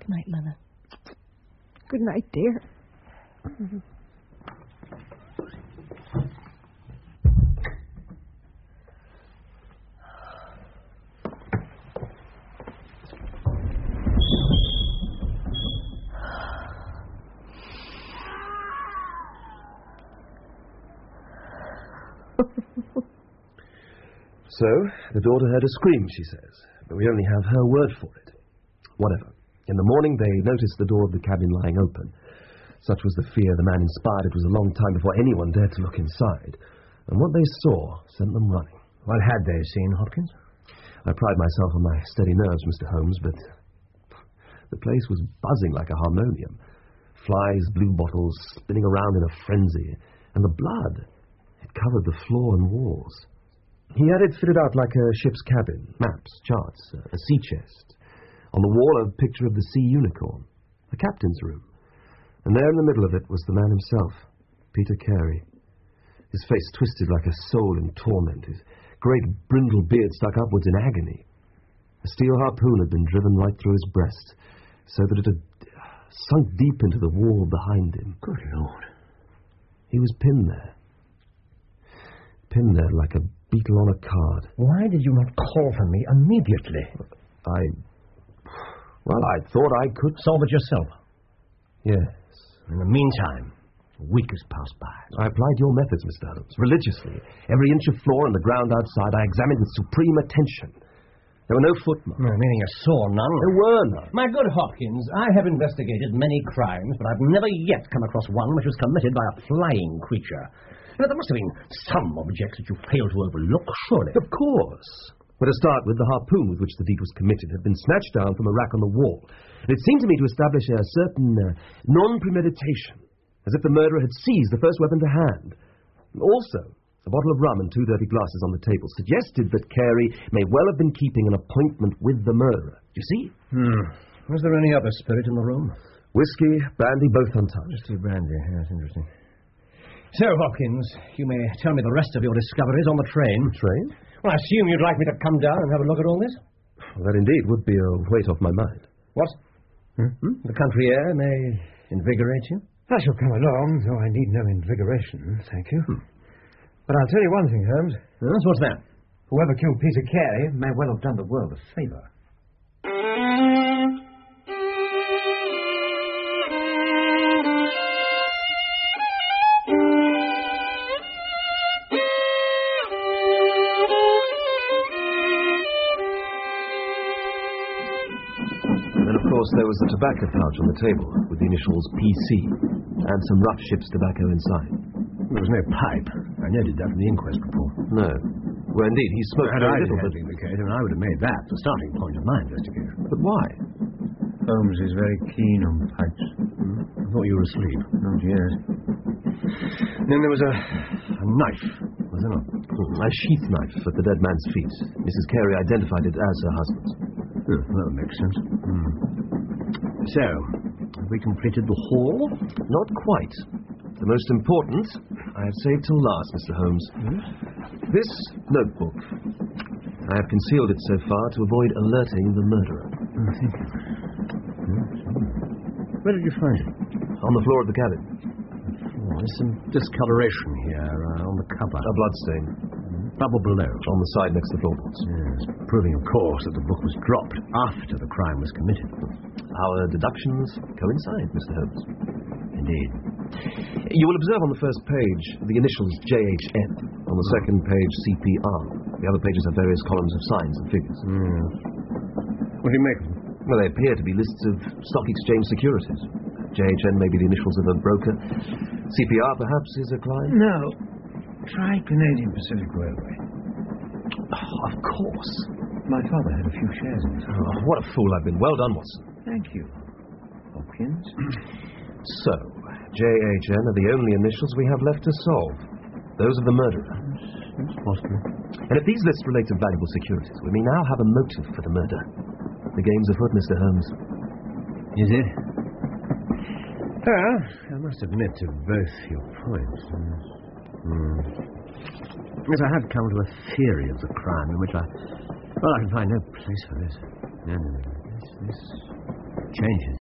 Good night, Mother. Good night, dear. So, the daughter heard a scream, she says, but we only have her word for it. Whatever. In the morning, they noticed the door of the cabin lying open. Such was the fear the man inspired, it was a long time before anyone dared to look inside. And what they saw sent them running. What had they seen, Hopkins? I pride myself on my steady nerves, Mr. Holmes, but the place was buzzing like a harmonium. Flies, blue bottles, spinning around in a frenzy. And the blood, it covered the floor and walls. He had it fitted out like a ship's cabin, maps, charts, a sea chest. On the wall, a picture of the sea unicorn, the captain's room. And there in the middle of it was the man himself, Peter Carey. His face twisted like a soul in torment, his great brindle beard stuck upwards in agony. A steel harpoon had been driven right through his breast, so that it had sunk deep into the wall behind him. Good Lord. He was pinned there like a beetle on a card. Why did you not call for me immediately? I thought I could solve it yourself. Yes. In the meantime, a week has passed by. I applied your methods, Mr. Holmes, religiously. Every inch of floor and the ground outside I examined with supreme attention. There were no footmarks. Meaning you saw none? There were none. My good Hopkins, I have investigated many crimes, but I've never yet come across one which was committed by a flying creature. Now, there must have been some objects that you failed to overlook, surely. Of course. But to start with, the harpoon with which the deed was committed had been snatched down from a rack on the wall. And it seemed to me to establish a certain non-premeditation, as if the murderer had seized the first weapon to hand. Also, a bottle of rum and 2 dirty glasses on the table suggested that Carey may well have been keeping an appointment with the murderer. Do you see? Was there any other spirit in the room? Whiskey, brandy, both untouched. Whiskey, brandy, that's interesting. So, Hopkins, you may tell me the rest of your discoveries on the train. Train? Well, I assume you'd like me to come down and have a look at all this? Well, that indeed would be a weight off my mind. What? The country air may invigorate you? I shall come along, though I need no invigoration, thank you. But I'll tell you one thing, Holmes. Yes, what's that? Whoever killed Peter Carey may well have done the world a favour. There was the tobacco pouch on the table with the initials PC and some rough ship's tobacco inside. There was no pipe. I noted that from the inquest report. No. Well, indeed, he smoked very little, but the case, and I would have made that the starting point of my investigation. But why? Holmes is very keen on pipes. I thought you were asleep. Oh, yes. Then there was a knife, was there not? A sheath knife at the dead man's feet. Mrs. Carey identified it as her husband's. That makes sense. So, have we completed the haul? Not quite. The most important I have saved till last, Mr. Holmes. This notebook. I have concealed it so far to avoid alerting the murderer. Where did you find it? On the floor of the cabin. There's some discoloration here on the cover. A blood stain. Double below. On the side next to the floorboards. Yes, proving, of course, that the book was dropped after the crime was committed. Our deductions coincide, Mr. Holmes. Indeed. You will observe on the first page the initials JHN. On the second page, CPR. The other pages have various columns of signs and figures. What do you make of them? Well, they appear to be lists of stock exchange securities. JHN may be the initials of a broker. CPR, perhaps, is a client? No. Try Canadian Pacific Railway. Oh, of course. My father had a few shares in it. Oh, what a fool I've been. Well done, Watson. Thank you, Hopkins. So, JHN are the only initials we have left to solve. Those of the murderer. That's possible. And if these lists relate to valuable securities, we may now have a motive for the murder. The game's afoot, Mr. Holmes. Is it? Well, I must admit to both your points. Yes, I have come to a theory of the crime in which I can find no place for this. No. This mentioned.